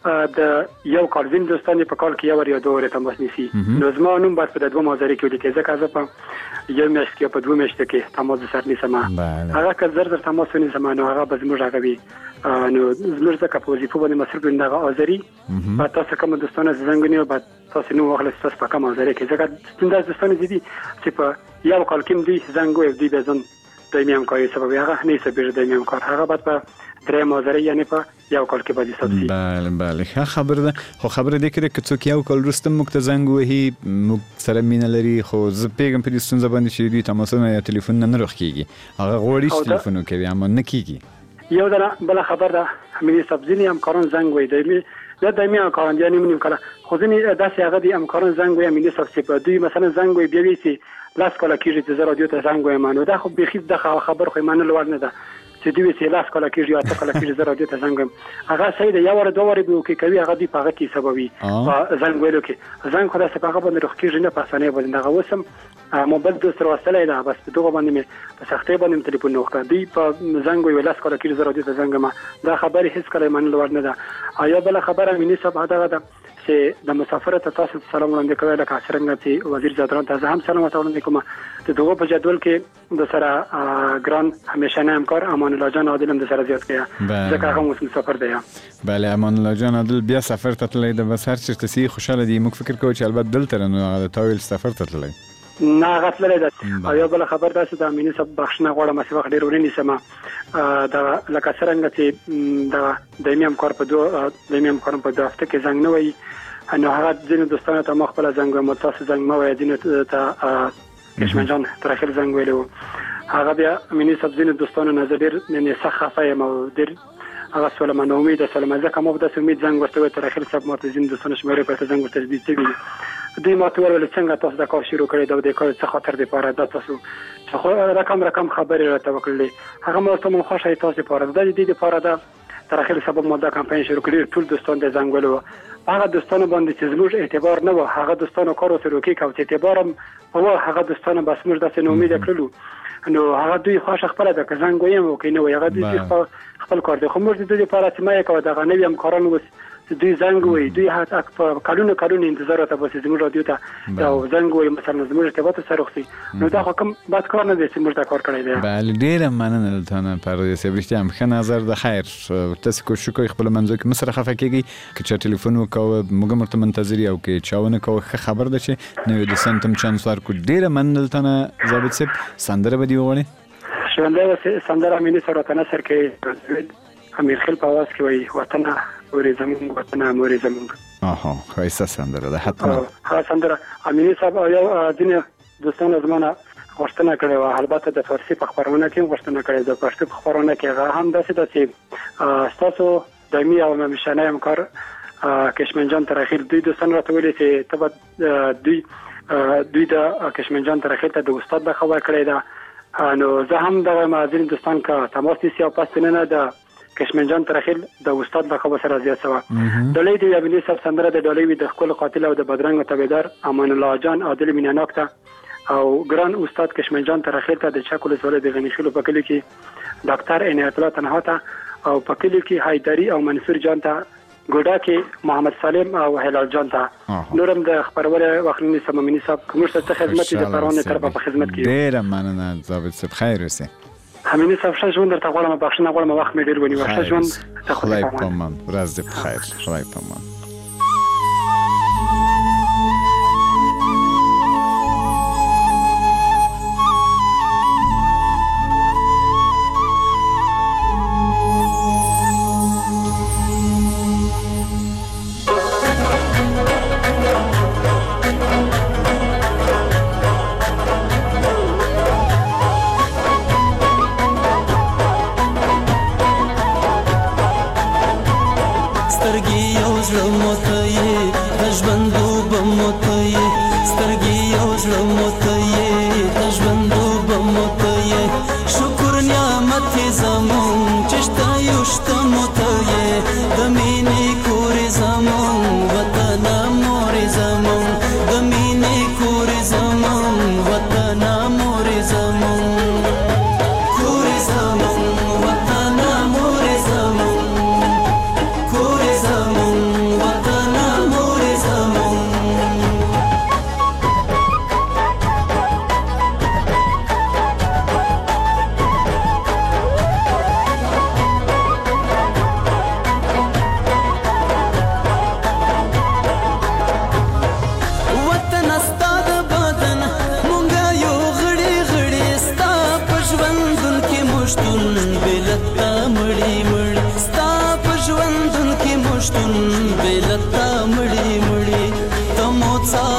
د یو کال زین دوستان په کال کې یو ور یا دوه ور تماس نیسي نو زما نوم باید په دوه مازری کې ولیکي ځکه زه په یو میاشت کې په دوه میاشت کې تماس سره نیسم هغه که زر زر تماس ونیسم نو هغه به زموږ هغه وي نو زموږ ځکه په وظیفه باندې مصرف دغه ازری په تاسو کوم دوستان زنګ نیو بعد تاسو نو واخل تاسو په کوم ازری کې ځکه څنګه دوستان دي چې په یو کال کې دوی زنګ وي دوی به ځن دایمي همکاري سبب هغه نه سبب دایمي همکار هغه بعد په درې مازری یعنی په یو کال کې باندې سبسي بله بله ښه خبره ده خو خبره دې کړه که څوک یو کال وروسته موږ ته زنګ وهي موږ سره مینه لري خو زه پوهېږم په دې ستونزه باندې چې دوی تماسونه یا تلیفونونه نه روغ کېږي هغه غواړي چې تلیفون وکوي اما نه کېږي یو دنه بله خبر ده همینې سب ځینې همکاران زنګ وایي دایمي یا دایمي همکاران دي یعنې نیم کاله خو ځینې داسې هغه دي همکاران زنګ وایي همینې سب چې په دوی مثلا زنګ وایي بیا وایي چې لاس کاله کېږي چې زه رادیو ته زنګ وایم نو دا خو بیخي دغه خبر خو یې منلو وړ نه ده چې دوی چې لاس کاله کېږي اته کاله کېږي زه رادیو ته زنګ وایم هغه صحیح ده یو ور دوه ور به وکړي کوي هغه دوی په هغه کې سبب وي په زنګ ویلو کې زنګ خو داسې په هغه باندې روغ کېږي نه په اسانۍ باندې دغه اوس هم موبایل دوست سره وصلی ده بس په دغه باندې مې په سختۍ باندې مې تلیفون نه وکړه دوی په زنګ وایي لاس کاله کېږي زه رادیو ته زنګ وایم دا خبرې هېڅ کله یې منلو وړ نه ده یا بله خبره مینې صاحب دغه ده چې د مسافر ته تاسو سلام وړاندې کوي لکه څرنګه چې وزیر زادران ته هم سلام وړاندې کوم د دغه په جدول کې د سره ګران همیشنه همکار امان الله جان عادل هم د سره زیات کړه ځکه هغه اوس مسافر دی بله امان الله جان عادل بیا سفر ته تللی ده بس هر چېرته سي خوشحاله دي موږ فکر کوو چې البته دلته نو هغه د تا ویل سفر ته تللی نه هغه تللی ده او یو بله خبر داسې ده امیني صاحب بخښنه غواړم چې وخت ډېر ونیسم د لکه څرنګه چې د دایمي همکار په دوه دایمي همکار په دوه هفته کې زنګ نه وایي نو هغه ځینې دوستانو ته ما خپله زنګ وایم تاسو زنګ مه وایه ځینو ته کشمن جان تر اخر زنګ ویلی و هغه بیا امیني صاحب ځینې دوستانو نه زه ډېر یعنې سخت خفه یم او ډېر هغه سولم نه امیده سولم ځکه ما په داسې امید زنګ ورته وایي تر اخر صاحب ما ته ځینې دوستانو شمېرې په زنګ ورته جدي شوي دوی ما ته وویل څنګه تاسو دا کار شروع کړی دا د کار څه خاطر دپاره دا تاسو رقم رقم خبرې راته وکړلې هغه ما ورته ومل خوښه یې تاسو دپاره دا د دې دپاره ده تر اخر سبب ما دا کمپاین شروع کړی ټول دوستان د زنګ ویلو هغه دوستانو باندې چې زموږ اعتبار نه و هغه دوستانو کار ورسره وکړي او چې اعتبار هم و هغه دوستانو بس موږ داسې ناامیده کړلو نو هغه دوی خوښه خپله ده که زنګ ویم او که نه وایي هغه دوی خپل کار دی خو موږ د دوی دپاره چې مه یې کوه دغه نوي همکاران اوس دوی زنګ وایي دوی په کلونو کلونو انتظار راته باسي زموږ رادیو ته او زنګ وایي مثلا زموږ ارتباط سره وختي نو دا خو کوم بد کار نه دی چې موږ دا کار کړی دی بله ډېره مننه دلته نه پردیس صاحب رښتیا هم ښه نظر ده خیر تاسې کوشش کوئ خپلو منځو کې مه سره خفه کېږئ که چا ټلیفون وکوه موږ هم ورته منتظر یو که چا ونه کوه ښه خبر ده چې نوي دوستانو ته هم چانس ورکړو ډېره مننه دلته نه ضابط صاحب سندره به دې وغواړې ژوندی سندره امیني صاحب راته نثر کوي امیر خیل په اواز کې وایي وطنه مورې زمونږ وطنه مورې زمونږ آها ښایسته سندره ده حتما ښه سندره امیني صاحب یو ځینې دوستانو زما نه غوښتنه کړې وه البته د فارسي په خپرونه کې هم غوښتنه کړې د پښتو په خپرونه کې هغه هم داسې ده چې ستاسو دایمي او همیشنی همکار کشمن جان تر اخر دوی دوستان راته ویلي چې ته به دوی دوی د کشمن جان تر اخر ته د استاد د خبر کړی ده نو زه هم دغه ځینې دوستان که تماس نیسي او پس نه د کشمن جان تر اخر د استاد د خبر سره زیات سوه ډالۍ د امیني صاحب سندره د ډالۍ وي د ښکلو قاتل او د بدرنګ تابعدار امان الله جان عادل مینهناک ته او ګران استاد کشمن جان تر اخر ته د چک ولسوالۍ د غني خیلو په کلي کې ډاکټر عنایت الله تنها ته او په کلي کې حیدري او منصور جان ته ګوډا کې محمد سالم او هلال جان ته نورم د خبرونه وخلنی سمامینی صاحب کوم څه خدمت د پرونه تر په خدمت کې ډېر مننه ضابط صاحب خیر اوسئ همینی صاحب ښه ژوند درته غواړم بخښنه غواړم وخت مې ډېر ونیو ښه ژوند ته خدای په امان ورځ دې په خیر خدای په امان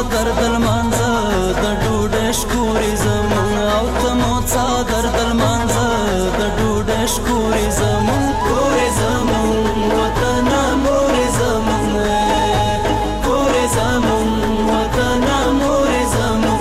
څادر د لمانځه د ډوډۍ شکورې زمون او ته مو څادر د لمانځه د ډوډۍ شکورې زمون کورې زمون وطن مورې زمون کورې زمون وطن مورې زمون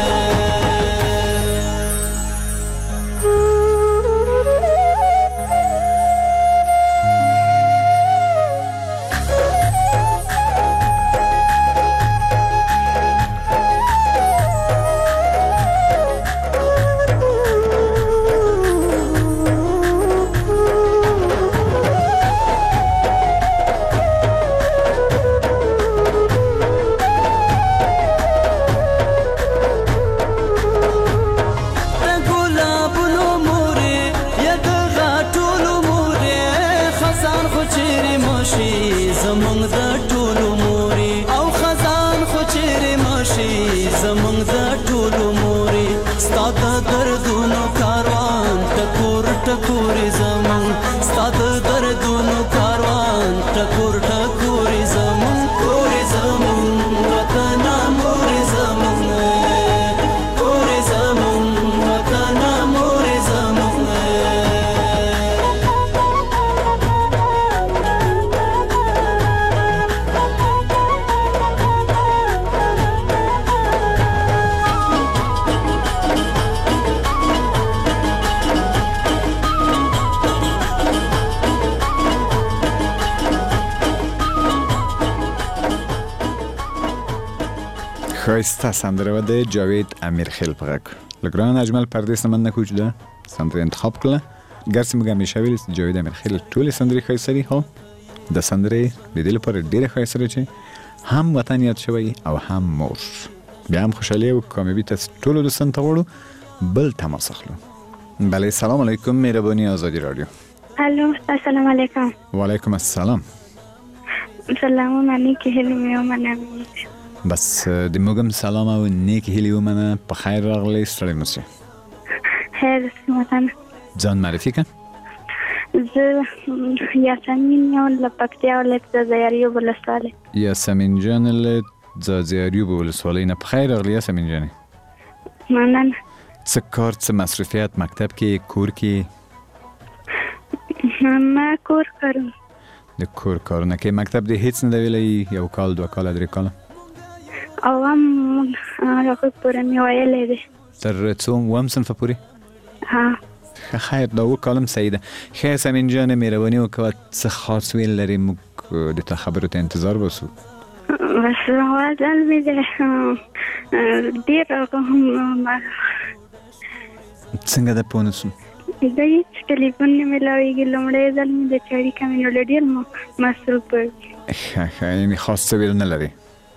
ټکورې زمون ستا د دردونو کاروان ټکور ټکورې زمون کورې زمون وطن مورې زمون کورې زمون وطن مورې زمون خایسته سندره و ده جاوید امیرخیل په غږ لګران اجمل پردیس من نکوچده سندره انتخاب کړله ګرځي موږ همیشه ویل جاوید امیرخیل ټول سندرې خایسته دي خو د سندرې د دې لپاره ډیره خایسته چې هم وطن یاد شوی او هم مور بیا هم خوشحالي او کامیابی تاسو ټول دوستان ته وړو بل تماس اخلو بله سلام علیکم مهربانی آزادی رادیو الو السلام علیکم و علیکم السلام سلام معنی که هلو میو منم بس د موږم سلام او نیک هیلې ومنه په خیر راغلی ستړی مو شئ خیر وطن ځان معرفي کړه زه یاسمین یم له پکتیا ولایت د زیاریو ولسوالۍ یاسمین جان له زیاریو ولسوالۍ نه په خیر راغلی یاسمین جانې مننه څه کار څه مصروفیت مکتب کې کور کې ما کور کارم د کور کارونه کې مکتب دې هیڅ نه دی ویلی یو کال دوه کاله درې کاله او هم هغه پورې مې ویلی دی تر څو اووم صنفه پورې ها خیر دا اووه کال هم صحیح ده ښه یاسمین جانې مهرباني وکړه څه خاص ویل لرې موږ د تا خبرو ته انتظار باسو بس وزن مې دی ډېر څنګه ده پوه نه سوم د هېڅ ټلیفون نه میلاویږي لومړی ځل مې د چړي کمې نو له ډېر مصروف وي ښه ښه یعنې خاص څه ویل نه لرې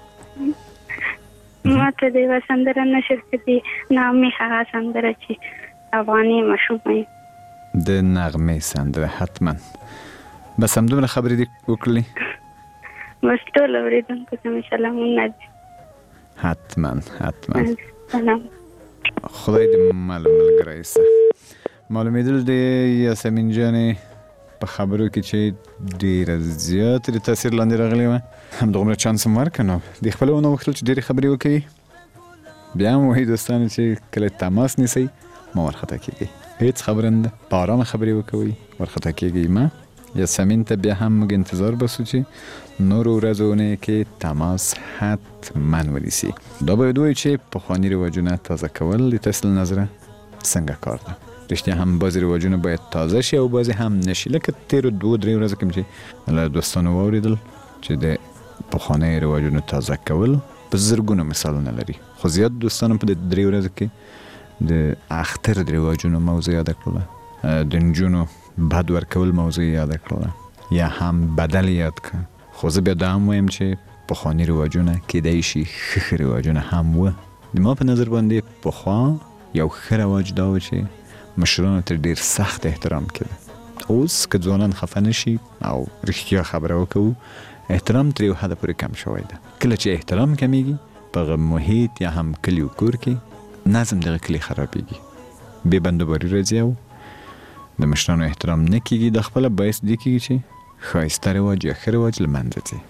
ما ته د یوه سندره نشر کړي نغمې هغه سندره چې افغاني مشهوره وي د نغمې سندره حتما بس همدومره خبرې دې وکړلې بس ټول اورېدونکو ته مې سلامونه دي حتما حتما سلام خدای دې معلوم ملګری سه معلومېدل د یاسمین جانې په خبرو کې چې ډېره زیاته د تاثیر لاندې راغلې وه همدغومره چانس هم ورکړه نو د خپله ونه غوښتل چې ډېرې خبرې وکوي بیا هم وایي دوستانو چې کله تماس نیسئ مه وارخطا کېږئ هېڅ خبره نه ده په ارامه خبرې وکوئ وارخطا کېږئ مه یاسمین ته بیا هم موږ انتظار باسو چې نورو ورځو اونیو کې تماس حتما ونیسي دا باید ووایو چې پخواني رواجونه تازه کول د تاسو له نظره څنګه کار ده رښتیا هم بعضې رواجونه باید تازه شي او بعضې هم نشي لکه تېرو دوو درې ورځو کې چې له دوستانو واورېدل چې د پخوانیو رواجونو تازه کول په زرګونو مثالونه لري خو زیات دوستانو په دې درې ورځو کې د اختر د رواجونو موضوع یاده کړله د نجونو بد ورکول موضوع یاده کړله یا هم بدل یاد کړه خو زه بیا دا هم وایم چې پخواني رواجونه کیدای شي ښه رواجونه هم وه د ما په نظر باندې پخوا یو ښه رواج دا و چې مشرانو ته ډېر سخت احترام کېده اوس که ځوانان خفه نه شي او رښتیا خبره وکوو احترام تر یو حده پورې کم شوی ده کله چې احترام کمیږي په هغه محیط یا هم کلي و کور کې نظم دغه کلي خرابېږي بې بندوباري راځي او د مشرانو احترام نه کېږي دا خپله باعث دې کېږي چې ښایسته رواج یا ښه رواج له منځه ځي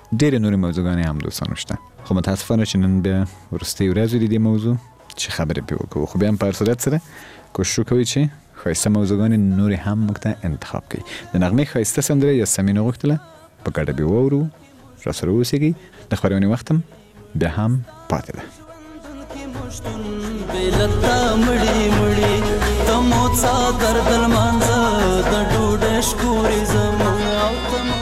ډېر نور موضوعګانې هم دوستانو شته، خو متاسفانه چې نن بیا وروستۍ ورځ د دې موضوع چې خبرې پې وکړو، خو بیا هم په هر صورت سره کوشش وکوئ چې ښایسته موضوعګانې نورې هم موږ ته انتخاب کړئ. د نغمې ښایسته سندره یاسمین غوښتله، په ګډه به واورو، راسره اوسېږئ. د خپرونې وخت هم بیا هم پاتې ده. بلتا مړی مړی تمو څا دردل مانځه د ډوډۍ شکورې زمو او تمو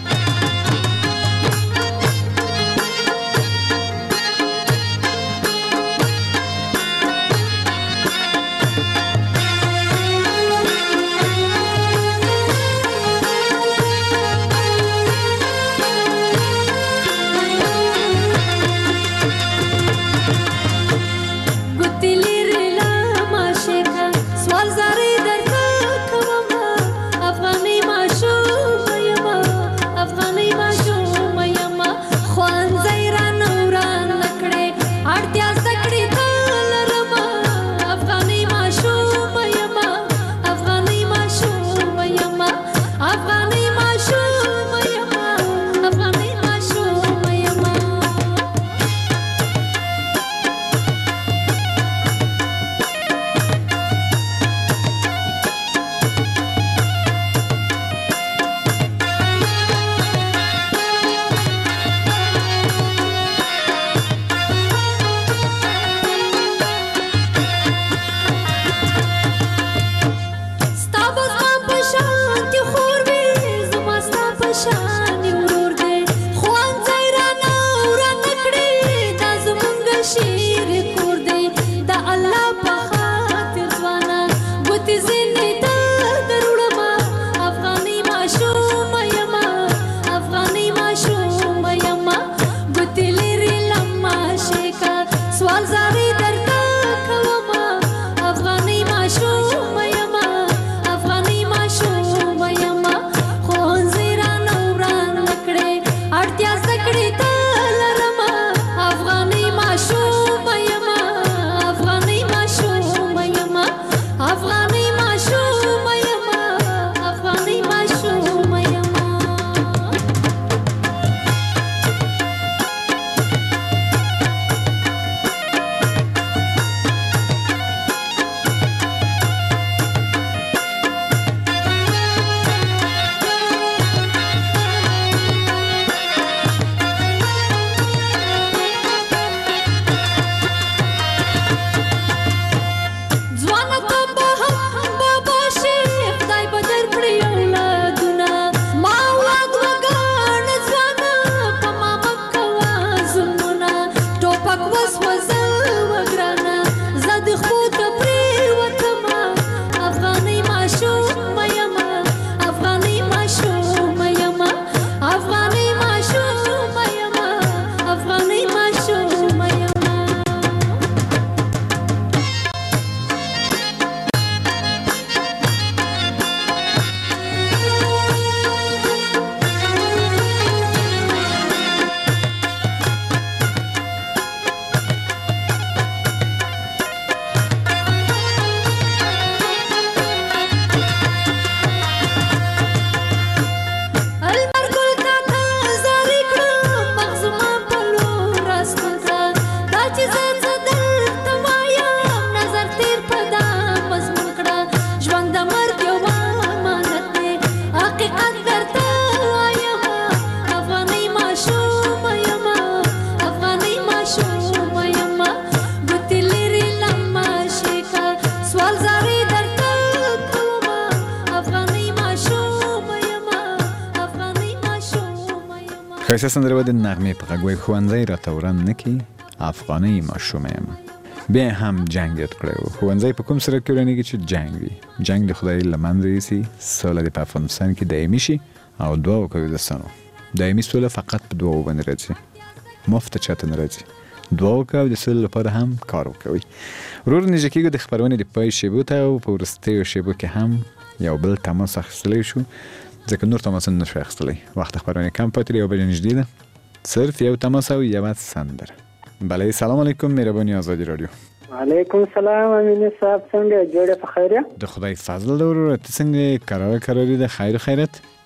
ښایسته سندره به د نغمې په غږ وایي ښوونځی راته وران نه کړي افغانۍ ماشومه یم. بیا هم جنګ یاد کړی و. ښوونځی په کوم سرک کې ورانېږي چې جنګ وي. جنګ د خدای له منځه یوسي، سوله دې په افغانستان کې دایمي شي او دعا وکړو دوستانو. دایمي سوله فقط په دعاو باندې راځي، مفته چاته نه راځي. دعا وکړو د سولې لپاره هم کار وکوئ. ورور نږدې کېږو د خپرونې د پای شیبو ته او په وروستیو شیبو کې هم یو بل تماس اخیستلی شو، ځکه نور تماسونه نشو اخیستلی. وخت خپرونې کم پاتې دی، یو بل نږدې ده، صرف یو تماس او یوه سندره. بله سلام علیکم، مهرباني آزادي رادیو. وعلیکم سلام امین صاحب، څنګه جوړه په خیر؟ د خدای فضل ده وروره، ته څنګه؟ قرار قراري ده، خیر خیرت؟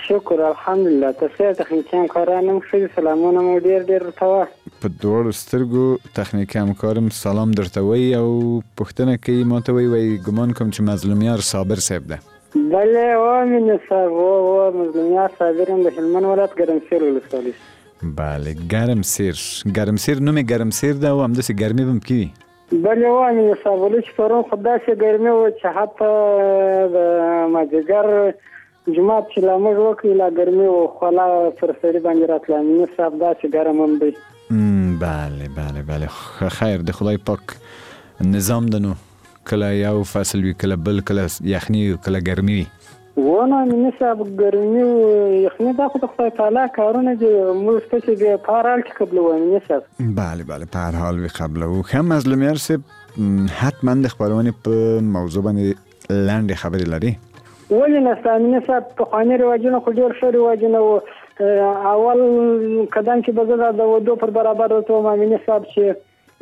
شکر الحمدلله. تاسو تخنیکی همکارانم ښه سلامونه مو ډیر ډیر ورته په دوړو سترګو تخنیکی همکارم سلام درته وایي او پوښتنه کوي ماته وایي وایي ګمان کوم چې مظلومیار صابر صاحب ده. بله و مینه صاحب و و مظلومیار صابر هم د هلمند ولایت ګرمسیر ولسوالۍ. بله ګرمسیر ګرمسیر نوم یې ګرمسیر ده او همداسې ګرمي به هم کوي. بله و مینه صاحب ولې چې پرون خو داسې ګرمي وه چې حتی د مازدیګر جماعت چې لا موږ وکړي لا ګرمي وه خو لا پر سړي باندې راتله. مینه صاحب داسې ګرم هم دی. بله بله بله خیر د خدای پاک نظام ده نو کله یو فصل وي کله بل کله یخني وي کله ګرمي وي. ونه مینه صاحب ګرمي و یخني دا خو د خدای تعالی کارونه دي موږ ته چې په هر حال کې قبلوو مینه صاحب. بله بله په هر حال وي قبلوو. ښه مظلومیار صاحب حتما د خپرونې په موضوع باندې لنډې خبرې لري. ولې نه ستا مینه صاحب پخواني رواجونه خو ډېر ښه رواجونه وو. اول قدم چې به زه د ودو پر برابر ورته وم مینه صاحب چې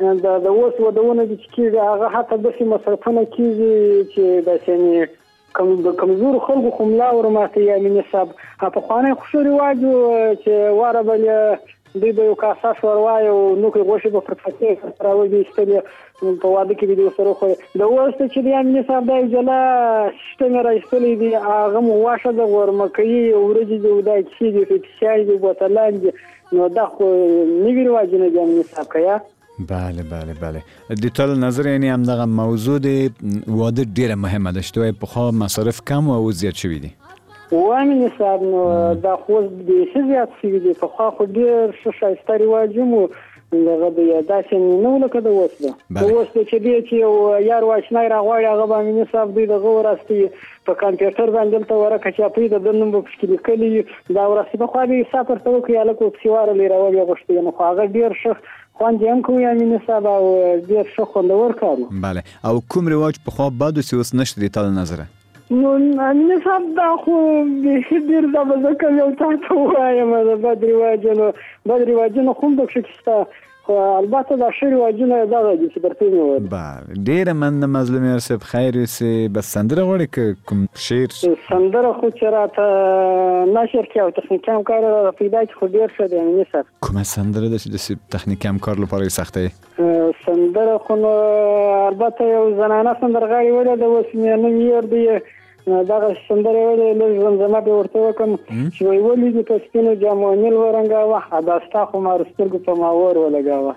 د د اوس ودونه دي چې کېږي هغه حتی داسې مصرفونه کېږي چې داسې کم د کمزورو خلکو خو ملا ورماتوي یا مینه صاحب. پخوانی خو ښه رواج و چې واره به دوی به یو کاسه ښوروا او نوکۍ غوښې به پر فتې سره راوبیستلې په واده کې به دې ورسره وخوړې. د اوس ته چې دی مینه صاحب دا یو جلا سیسټم یې راایستلی دی هغه مو واښه ده غورمکۍ وریجې دي دا کیسې دي پیپسیان دي بوتلان دي نو دا خو نوي رواجونه دي مینه صاحب که یا بله بله بله د ټول نظر یعنی همدغه موضوع د واده ډیره مهمه ده چې پخوا مصارف کم او زیات شوي دي. وامینه صاحب نو دا خو بیخي زیات شوي دي. پخوا خو ډېر ښه ښایسته رواج هم و دغه د داسې نه و لکه د اوس ده. د اوس ده چې دی چې یو یار واشنای راغواړي هغه به امینه صاحب دوی دغه ورستوي په کمپیوټر باندې دلته ورکه چاپي د ده نوم به پکې لیکلی وي دا ورستوي. پخوا به یې حساب ورته وکړي هلک ورپسې وارولی راولي غوښتي نو خو هغه ډېر ښه خوند یې هم کوي امینه صاحب او ډېر ښه خوندور کار و. بله او کوم رواج پخوا بد و چې اوس نشته د تا له نظره؟ نو امینه صاحب دا خو بیخي ډېر دا به زه کوم یو تا ته ووایم د بد رواجونو بد رواجونه خو هم پکښې شته خو البته دا ښه رواجونه دغه دي چې درته مې وویل. بله ډېره مننه مظلومیار صاحب خیر اوسې. بس سندره غواړې که کوم شعر؟ سندره خو چې راته نشر کړي او تخنیکي همکار راته پیدا کړي خو ډېر ښه دی امینه صاحب. کومه سندره ده چې داسې تخنیکي همکار لپاره یې سخته یې؟ سندره خو نو البته یو زنانه سندرغاړې ویلې ده اوس مې نوم یې ور دی دغه سندره ویلې لږ زمزمه پرې ورته وکړم چې وایي ولې دې په سپینو جامو نیل ورنګاوه دا ستا خو مارو سترګو په ما ور ولګاوه.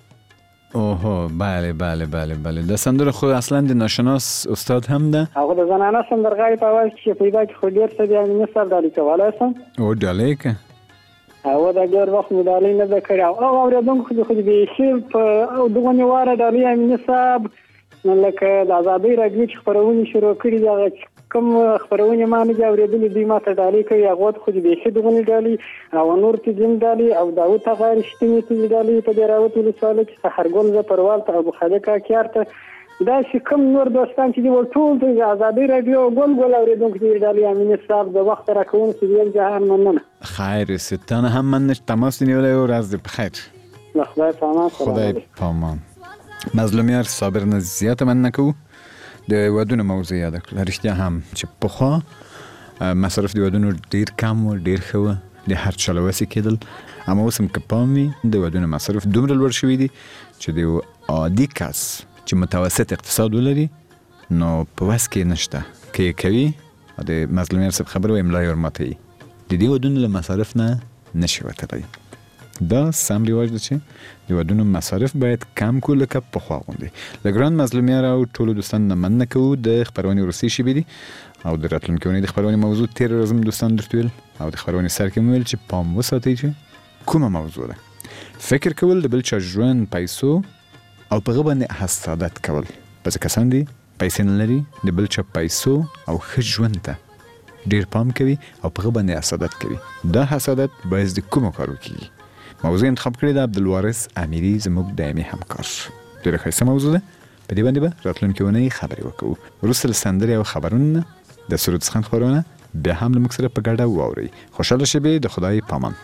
اوهو بله بله بله بله د سندره خو اصلا د ناشناس استاد هم ده؟ هغه د زنانه سندرغاړې په اواز کې پیدا کړي خو ډېر څه دی امینه صاحب ډالۍ کولی شم؟ او ډالۍ که هغه دا ډېر وخت مې ډالۍ نه ده کړې او هغه اورېدونکو خو خو بیخي په دغونې واره ډالۍ امینه صاحب لکه د ازادۍ راډیو چې خپرونې شروع کړي دي هغه کوم خپرونې ما نه دي اورېدلې دوی ما ته ډالۍ کوي هغه خو د بیخي دغونې ډالۍ او نور ته ځین ډالۍ او داود هغه رښتینې ته ډالۍ په دراوت ولسوالۍ کې سحرګل زفروال ته ابو خالد کاکیار ته داسې کوم نور دوستان چې دي ټول د ازادۍ راډیو ګل ګل اورېدونکو دي ډالۍ امینه صاحب د وخت راکوونکي دي جهان مننه. خیر اوسې تا نه هم مننه چې تماس دې نیولی و ورځ دې پخیر. له خدای په امان. خدای په امان. مظلومیار صابر نه زیاته مننه کوو. د ودونو موضوع یاد کړل رښتیا هم چې پخوا مصرف د ودونو ډېر کم و ډېر ښه و د هر چا له وسې کېدل اما اوس هم که پام وي د ودونو مصرف دومره لوړ شوي دي چې د یو عادي کس چې متوسط اقتصاد ولري نو په وس کې نشته که یې کوي د مظلومیار صاحب خبره وایي ملا یې ورماتوي د دې ودونو له مصارف نه نشي وتلی. دا سم رواج ده چې د ودونو مصارف باید کم کو لکه پخوا غوندې. له ګران مظلومیار او ټولو دوستانو نه مننه کوو. د خپرونې وروستۍ شیبې دي او د راتلونکې اونۍ د خپرونې موضوع تېره ورځ هم دوستانو درته ویل او د خپرونې سر کې مو ویل چې پام وساتئ چې کومه موضوع ده. فکر کول د بل چا ژوند پیسو او په هغه باندې حسادت کول. بعضې کسان دي پیسې نه لري د بل چا پیسو او ښه ژوند ته ډېر پام کوي او په هغه باندې حسادت کوي. دا حسادت باعث د کومو کارو کېږي؟ موضوع انتخاب کړی د عبدالوارث امیري زموږ دایمي همکار. ډېره ښایسته موضوع ده. په دې باندې به راتلونکې اونۍ خبرې وکړو. وروسته له سندرې او خبرونو نه د سرود څخه خبرونه بیا هم له موږ سره په ګډه واورئ. خوشحاله شبې د خدای په امان.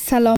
سلام